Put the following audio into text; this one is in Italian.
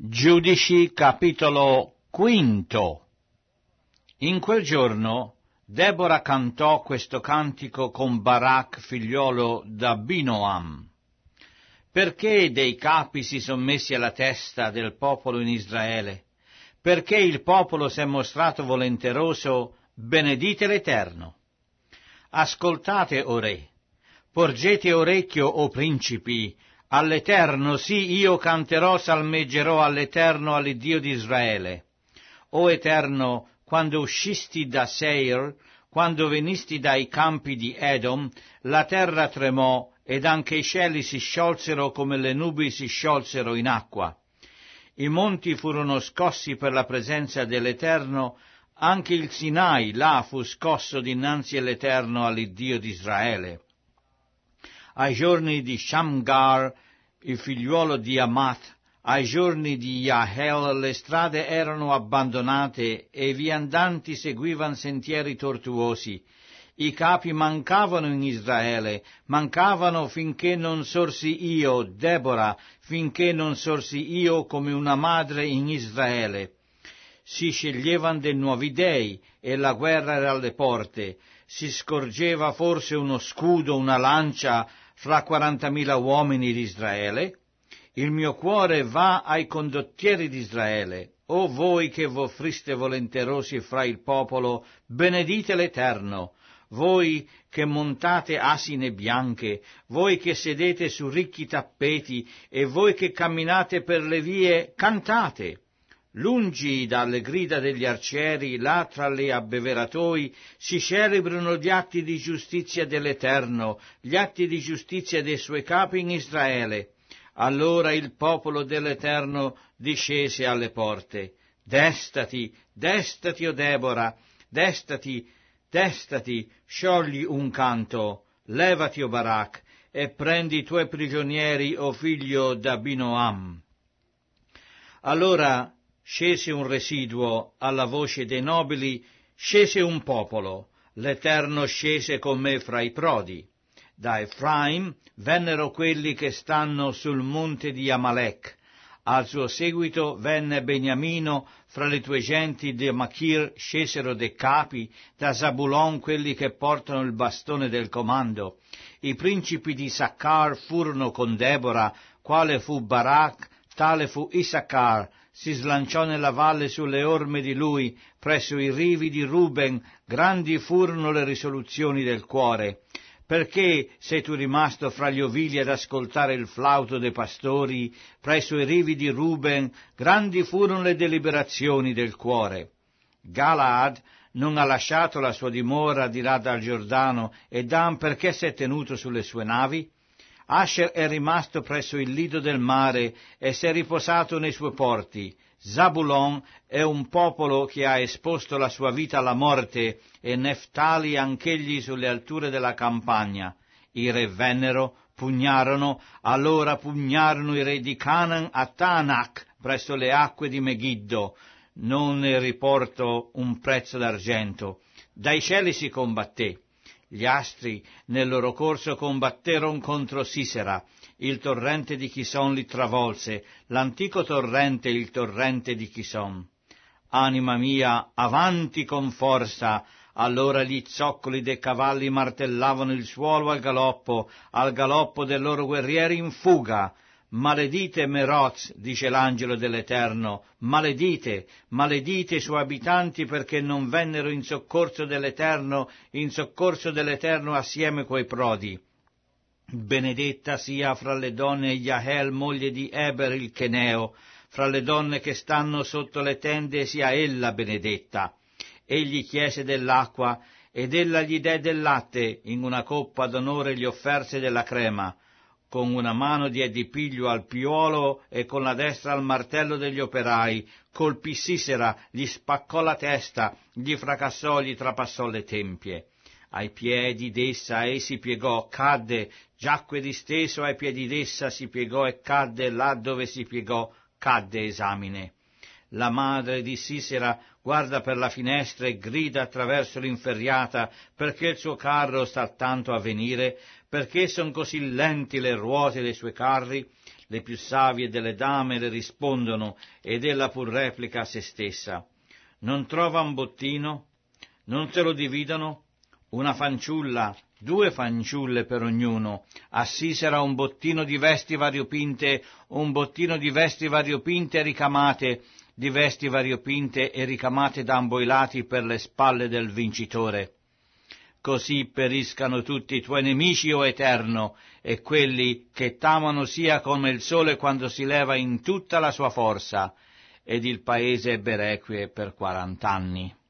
Giudici capitolo 5. In quel giorno Debora cantò questo cantico con Barak figliolo d'Abinoam. Perché dei capi si son messi alla testa del popolo in Israele? Perché il popolo si è mostrato volenteroso? Benedite l'Eterno. Ascoltate, o re, porgete orecchio, o principi, all'Eterno, sì, io canterò, salmeggerò all'Eterno, all'Iddio di Israele. O Eterno, quando uscisti da Seir, quando venisti dai campi di Edom, la terra tremò, ed anche i cieli si sciolsero come le nubi si sciolsero in acqua. I monti furono scossi per la presenza dell'Eterno, anche il Sinai là fu scosso dinanzi all'Eterno, all'Iddio di Israele. Ai giorni di Shamgar, il figliuolo di Amath, ai giorni di Yahel, le strade erano abbandonate e i viandanti seguivano sentieri tortuosi. I capi mancavano in Israele, mancavano finché non sorsi io, Debora, finché non sorsi io come una madre in Israele. Si sceglievano dei nuovi dei e la guerra era alle porte. Si scorgeva forse uno scudo, una lancia fra 40.000 uomini di Israele? Il mio cuore va ai condottieri di Israele. O voi che v'offriste volenterosi fra il popolo, benedite l'Eterno. Voi che montate asine bianche, voi che sedete su ricchi tappeti e voi che camminate per le vie, cantate. Lungi dalle grida degli arcieri, là tra le abbeveratoi, si celebrano gli atti di giustizia dell'Eterno, gli atti di giustizia dei suoi capi in Israele. Allora il popolo dell'Eterno discese alle porte. Destati, destati, o Debora, destati, destati, sciogli un canto, levati, o Barak, e prendi i tuoi prigionieri, o figlio d'Abinoam. Allora scese un residuo alla voce dei nobili, scese un popolo, l'Eterno scese con me fra i prodi. Da Efraim vennero quelli che stanno sul monte di Amalek. Al suo seguito venne Beniamino, fra le tue genti di Machir scesero dei capi, da Zabulon quelli che portano il bastone del comando. I principi di Issachar furono con Debora, quale fu Barak, tale fu Issachar. Si slanciò nella valle sulle orme di lui, presso i rivi di Ruben, grandi furono le risoluzioni del cuore. Perché sei tu rimasto fra gli ovili ad ascoltare il flauto dei pastori, presso i rivi di Ruben, grandi furono le deliberazioni del cuore. Galaad non ha lasciato la sua dimora di là dal Giordano, e Dan perché si è tenuto sulle sue navi? Asher è rimasto presso il lido del mare e si è riposato nei suoi porti. Zabulon è un popolo che ha esposto la sua vita alla morte, e Neftali anch'egli sulle alture della campagna. I re vennero, pugnarono, allora pugnarono i re di Canaan a Taanach, presso le acque di Megiddo. Non ne riporto un prezzo d'argento. Dai cieli si combatté. Gli astri nel loro corso combatteron contro Sisera, il torrente di Chison li travolse, l'antico torrente, il torrente di Chison. Anima mia, avanti con forza! Allora gli zoccoli dei cavalli martellavano il suolo al galoppo dei loro guerrieri in fuga. Maledite Meroz, dice l'angelo dell'Eterno, maledite, maledite i suoi abitanti perché non vennero in soccorso dell'Eterno assieme coi prodi. Benedetta sia fra le donne Yahel, moglie di Eber il Cheneo, fra le donne che stanno sotto le tende sia ella benedetta. Egli chiese dell'acqua ed ella gli dè del latte, in una coppa d'onore gli offerse della crema. Con una mano diede piglio al piuolo e con la destra al martello degli operai, colpì Sisera, gli spaccò la testa, gli fracassò, gli trapassò le tempie. Ai piedi d'essa ei si piegò, cadde, giacque disteso ai piedi d'essa, si piegò e cadde, là dove si piegò, cadde esamine. La madre di Sisera guarda per la finestra e grida attraverso l'inferriata, perché il suo carro sta tanto a venire, perché son così lenti le ruote dei suoi carri. Le più savie delle dame le rispondono, ed ella pur replica a se stessa: non trova un bottino? Non te lo dividono? Una fanciulla, 2 fanciulle per ognuno, a Sisera un bottino di vesti variopinte, un bottino di vesti variopinte ricamate, di vesti variopinte e ricamate da ambo i lati per le spalle del vincitore. Così periscano tutti i tuoi nemici, o Eterno, e quelli che t'amano sia come il sole quando si leva in tutta la sua forza. Ed il paese ebbe requie per 40 anni.